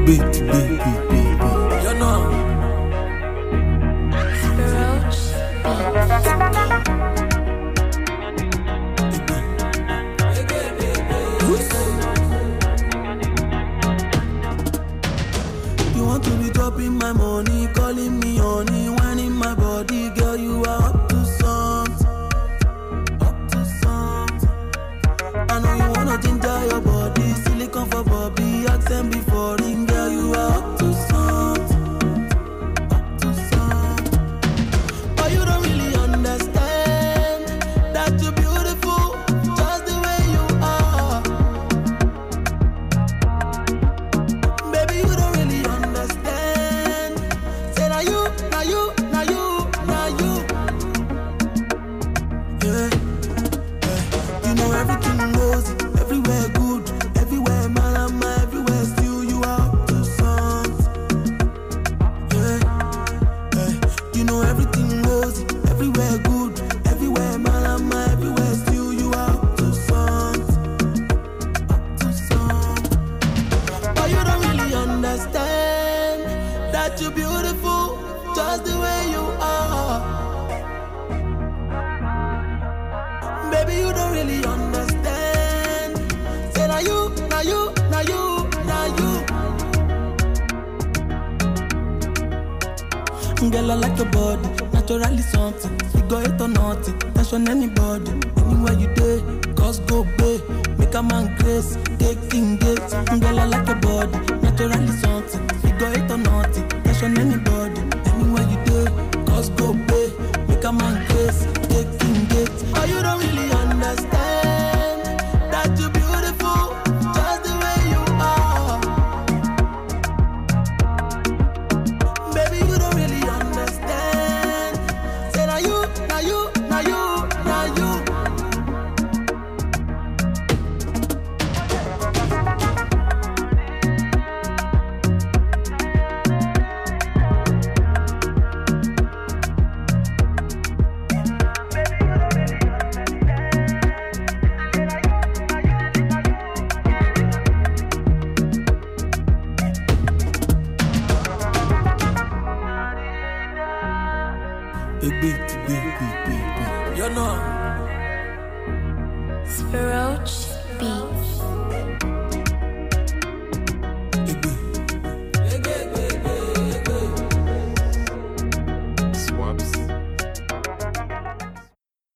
You know. Roach You want to be dropping my money, calling me honey, whining my body, girl, you are up to something, up to something. I know you wanna ginger your body, silicone for Bobby, accent before ring, girl, you are up to something, up to something. But you don't really understand that you're beautiful, just the way you are. Baby, you don't really understand. Say now you. Yeah, you know everything goes, everywhere good, everywhere malama, everywhere still you are up to something. Yeah, you know everything goes, everywhere good, everywhere malama, everywhere still you are up to something, up to something. But you don't really understand that you're beautiful, just the way you are. Baby, you don't really understand. Say now you. Girl, I like your body, naturally something. Figure it or nothing, tension anybody. Anywhere you day, cause go pay. Make a man grace, taking dates. Girl, I like your body, naturally something. Figure it or nothing, tension anybody. Anywhere you day, cause go pay. Make a man grace, taking dates. Oh, you don't really understand that you're beautiful, just the way you are. Baby, you don't really understand. Say now you. You know. Roach Beats.